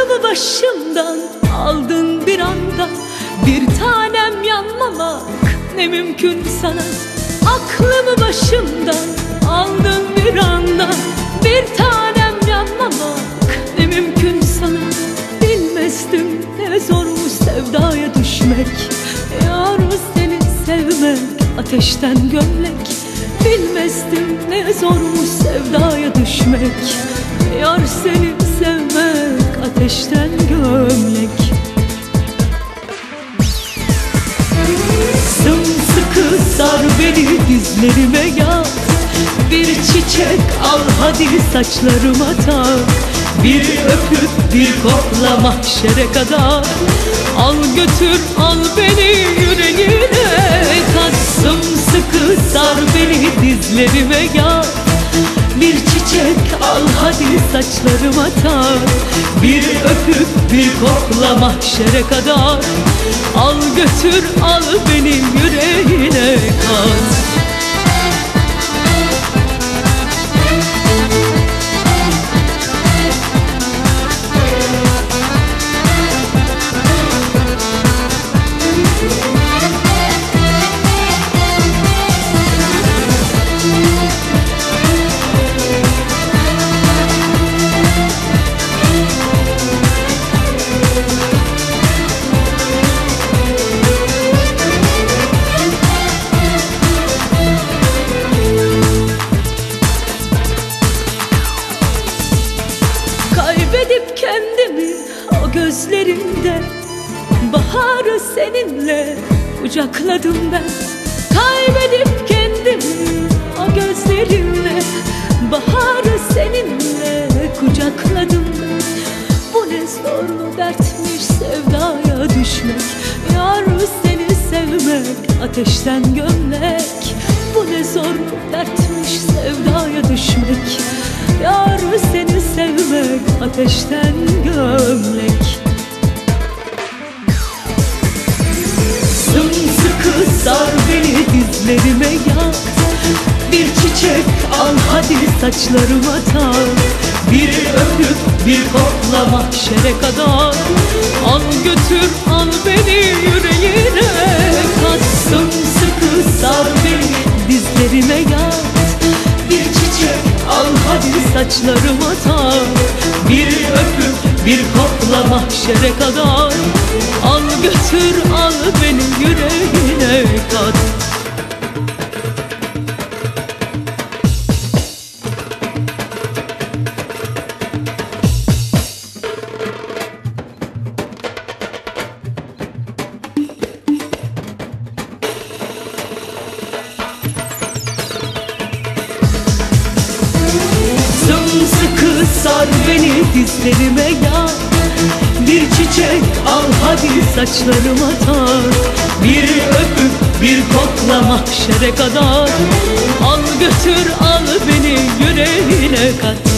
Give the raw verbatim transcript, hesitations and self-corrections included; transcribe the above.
Aklımı başımdan aldın bir anda. Bir tanem yanmamak ne mümkün sana. Aklımı başımdan aldın bir anda. Bir tanem yanmamak ne mümkün sana. Bilmezdim ne zormuş sevdaya düşmek. Yar seni sevmek ateşten gömlek. Bilmezdim ne zormuş sevdaya düşmek. Yar seni sevmek ateşten gömlek. Sımsıkı sar beni dizlerime yat. Bir çiçek al hadi saçlarıma tak. Bir öpüp bir kokla mahşere kadar. Al götür al beni yüreğine kat. Sımsıkı sar beni dizlerime yat. Bir çiçek al hadi saçlarıma tak. Bir öpüp bir kokla mahşere kadar. Al götür al beni yüreğine kat. Kaybedip kendimi o gözlerinde, baharı seninle kucakladım ben. Kaybedip kendimi o gözlerimle, baharı seninle kucakladım ben. Bu ne zorlu dertmiş sevdaya düşmek. Yar seni sevmek ateşten gömlek. Bu ne zorlu dertmiş sevdaya düşmek. Yar seni sevmek ateşten gömlek. Sımsıkı sar beni dizlerime yat. Bir çiçek al hadi saçlarıma tak. Bir öpüp bir kokla mahşere kadar. Al götür al beni yüreğine kat. Sımsıkı sar beni dizlerime yat. Bir çiçek al hadi saçlarıma tak. Bir öpüp bir kokla mahşere kadar. Al götür al beni yüreğine kat. Sımsıkı sar beni dizlerime yat. Bir çiçek al hadi saçlarıma tak. Bir öpüp bir kokla mahşere kadar. Al götür al beni yüreğine kat.